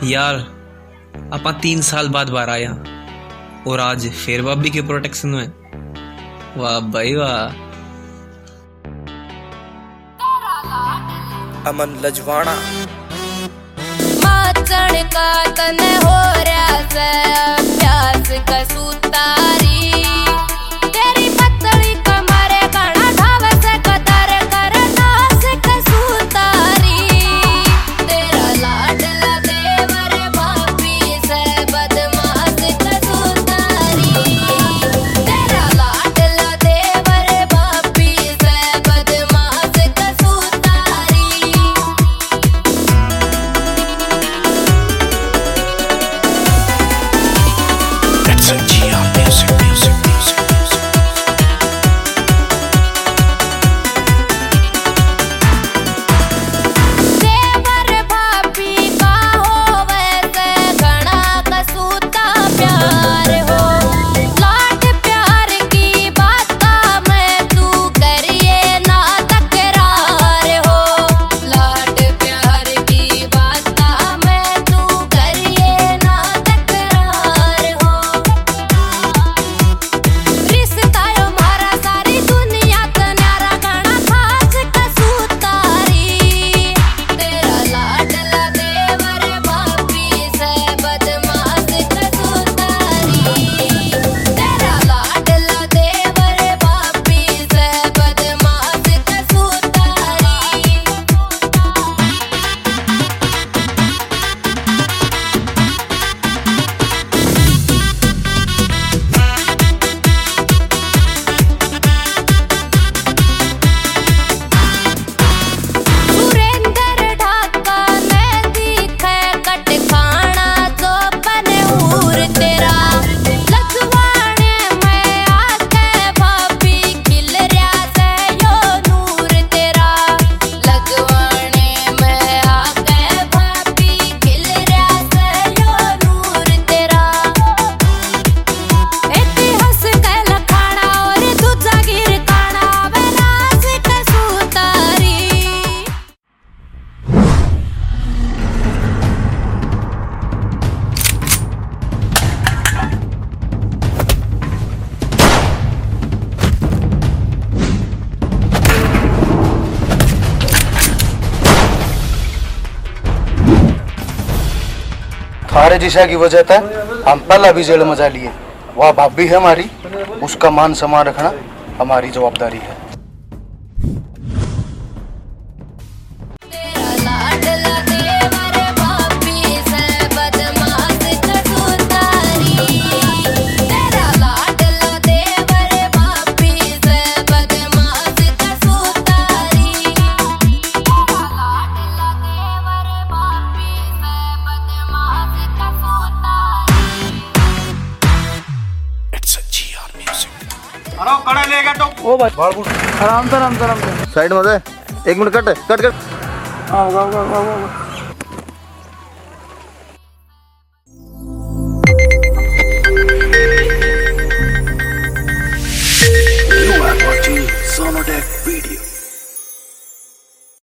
यार अपा 3 साल बाद बाहर आया और आज फिर भाभी के प्रोटेक्शन में। वाह भाई वाह। अमन लजवाना माचण का तन हो रहा से प्यास का सुतारी तेरी पतली कमरे गणा ढाव से कदर कर नास का सुतारी तेरा लाडला देवर भाभी से बदमाश का सुतारी तेरा लाडला देवर भाभी से बदमाश का सुतारी। थारे जिशा की वजह से हम पहला भी जेल मजा लिए। वह भाभी है हमारी, उसका मान सम्मान रखना हमारी जवाबदारी है। कड़ा लेगा तो ओ भाई आराम से साइड में 1 मिनट कट। आओ